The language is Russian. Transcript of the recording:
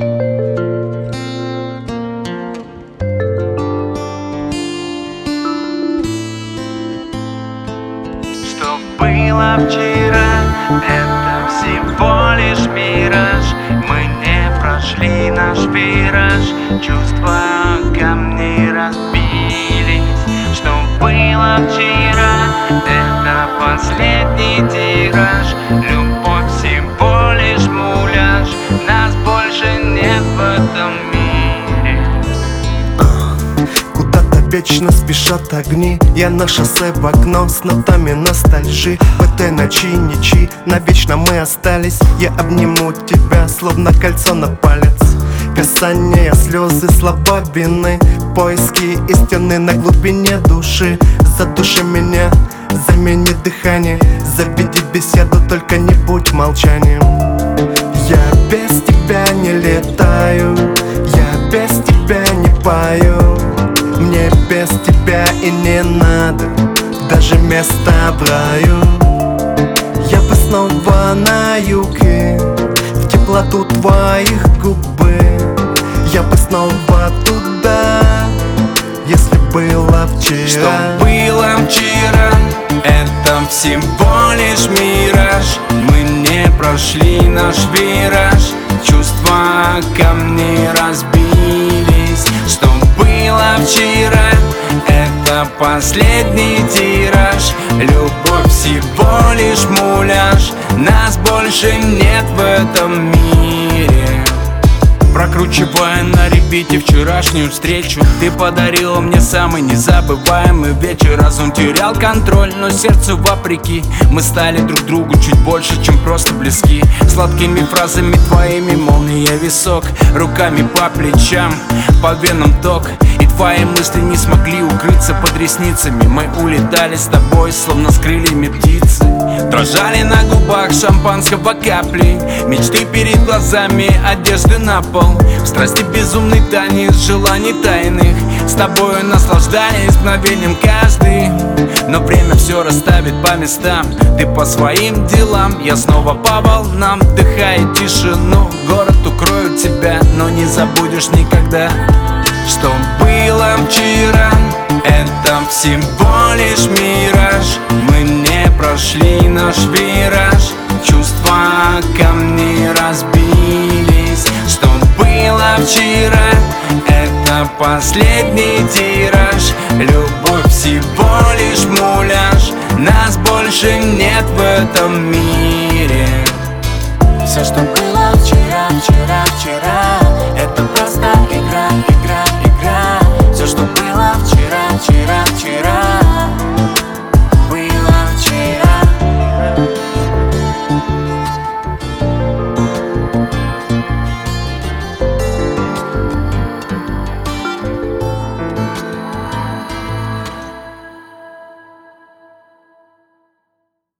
Что было вчера, это всего лишь мираж. Мы не прошли наш вираж, чувства камней разбились. Что было вчера, это последний тираж. Любовь всего лишь муляж, нас больше нет в этом мире. Куда-то вечно спешат огни. Я на шоссе в окно с нотами ностальжи. В этой ночи ничьи, навечно мы остались. Я обниму тебя, словно кольцо на палец. Касания, слезы, слова вины, поиски истины на глубине души. Задуши меня, замени дыхание, заведи беседу, только не будь молчанием. Я без тебя не летаю, я без тебя не пою. Мне без тебя и не надо даже места в раю. Я бы снова на юге, в теплоту твоих губы. Я бы снова туда, если было вчера. Что было вчера, это всего лишь мираж. Мы не прошли наш вираж, чувства камни разбились. Что было вчера, это последний тираж. Любовь всего лишь муляж, нас больше нет в этом мире. Прокручивая на репите вчерашнюю встречу, ты подарила мне самый незабываемый вечер. Разум терял контроль, но сердцу вопреки мы стали друг другу чуть больше, чем просто близки. Сладкими фразами твоими молния висок, руками по плечам, по венам ток. И твои мысли не смогли укрыться под ресницами. Мы улетали с тобой, словно с крыльями птицы. Дрожали на губах шампанского капли, мечты перед глазами, одежды на пол. В страсти безумный танец желаний тайных, с тобою наслаждались мгновением каждый. Но время все расставит по местам, ты по своим делам, я снова по волнам. Вдыхая тишину, город укроет тебя, но не забудешь никогда. Что было вчера, это всего лишь мираж. Мы не прошли наш вираж, чувства камни разбились. Что было вчера, это последний тираж. Любовь всего лишь муляж, нас больше нет в этом мире. Все, что было вчера, вчера, вчера, это просто игра, игра, игра. Все, что было вчера, вчера, вчера,